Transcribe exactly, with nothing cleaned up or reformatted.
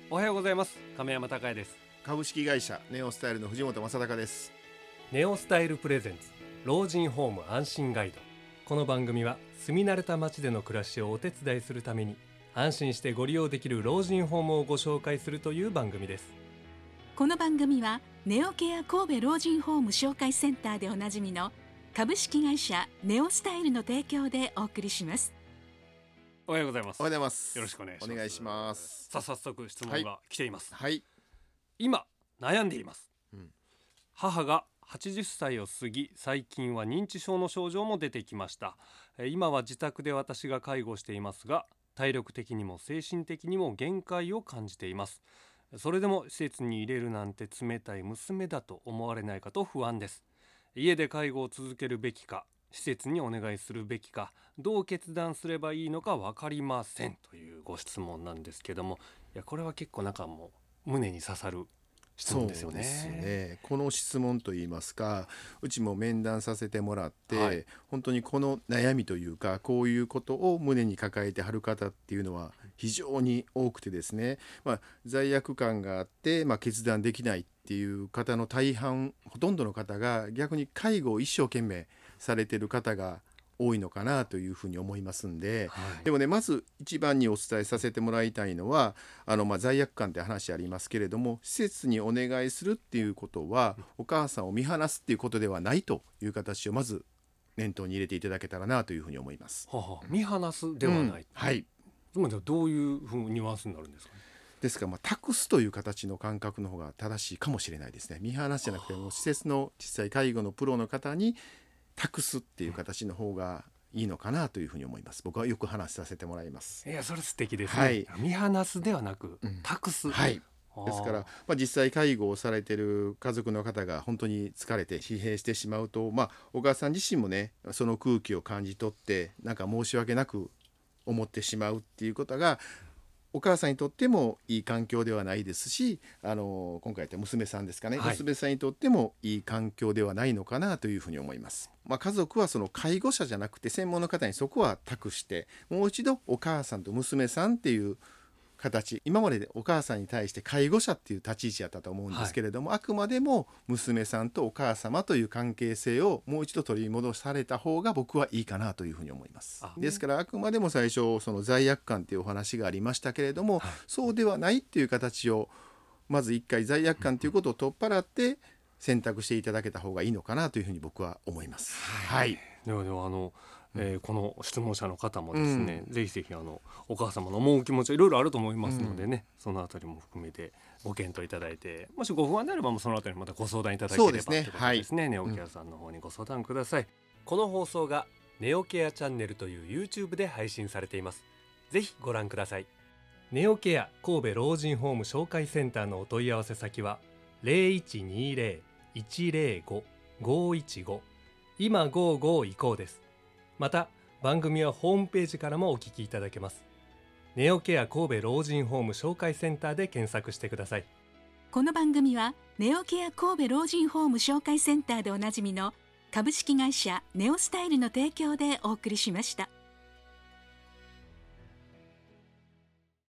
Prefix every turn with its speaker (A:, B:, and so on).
A: おはようございます。亀山孝也です。
B: 株式会社ネオスタイルの藤本正孝です。
A: ネオスタイルプレゼンツ老人ホーム安心ガイド。この番組は住み慣れた街での暮らしをお手伝いするために安心してご利用できる老人ホームをご紹介するという番組です。
C: この番組はネオケア神戸老人ホーム紹介センターでおなじみの株式会社ネオスタイルの提供でお送りします。
A: おはようございます。
B: おはようございます。
A: よろしくお願いします。
B: お願いします。
A: さあ早速質問が来ています。
B: はい、
A: 今悩んでいます、
B: うん、
A: 母がはちじゅっさいを過ぎ、最近は認知症の症状も出てきました。今は自宅で私が介護していますが、体力的にも精神的にも限界を感じています。それでも施設に入れるなんて冷たい娘だと思われないかと不安です。家で介護を続けるべきか、施設にお願いするべきか、どう決断すればいいのか分かりませんというご質問なんですけども、いやこれは結構なんかもう胸に刺さる質問ですよね。
B: そうですね。この質問といいますか、うちも面談させてもらって、はい、本当にこの悩みというか、こういうことを胸に抱えてはる方っていうのは非常に多くてですね、まあ、罪悪感があって、まあ、決断できないっていう方の大半、ほとんどの方が逆に介護を一生懸命されている方が多いのかなというふうに思いますんで、はい、でもね、まず一番にお伝えさせてもらいたいのは、あのまあ罪悪感って話ありますけれども、施設にお願いするっていうことは、うん、お母さんを見放すっていうことではないという形をまず念頭に入れていただけたらなというふうに思います。
A: はは、見放すではない、うん、
B: はい。
A: でもどういうふうニュアンスになるんですかね。
B: ですから、まあ、託すという形の感覚の方が正しいかもしれないですね。見放すじゃなくて、もう施設の実際介護のプロの方に託すっていう形の方がいいのかなというふうに思います。僕はよく話させてもらいます。
A: いやそれ素敵ですね、
B: はい、
A: 見放すではなく、うん、託す、
B: はい、ですから、まあ、実際介護をされている家族の方が本当に疲れて疲弊してしまうと、まあ、お母さん自身もね、その空気を感じ取ってなんか申し訳なく思ってしまうっていうことがお母さんにとってもいい環境ではないですし、あの今回言った娘さんですかね、はい、娘さんにとってもいい環境ではないのかなというふうに思います。まあ、家族はその介護者じゃなくて専門の方にそこは託して、もう一度お母さんと娘さんっていう形、今まででお母さんに対して介護者っていう立ち位置やったと思うんですけれども、はい、あくまでも娘さんとお母様という関係性をもう一度取り戻された方が僕はいいかなというふうに思います。ですからあくまでも最初その罪悪感っていうお話がありましたけれども、はい、そうではないっていう形をまず一回罪悪感ということを取っ払って選択していただけた方がいいのかなというふうに僕は思います。はい、
A: ではではあのえー、この質問者の方もですね、うん、ぜひぜひあのお母様の思う気持ちはいろいろあると思いますのでね、うん、そのあたりも含めてご検討いただいて、もしご不安であればそのあたりまたご相談いただければということですね。はい、ネオケアさんの方にご相談ください、うん、この放送がネオケアチャンネルという YouTube で配信されています。ぜひご覧ください。ネオケア神戸老人ホーム紹介センターのお問い合わせ先は ゼロいちにゼロ いちゼロご ごいちご 今ごじゅうご移行です。また番組はホームページからもお聞きいただけます。ネオケア神戸老人ホーム紹介センターで検索してください。
C: この番組はネオケア神戸老人ホーム紹介センターでおなじみの株式会社ネオスタイルの提供でお送りしました。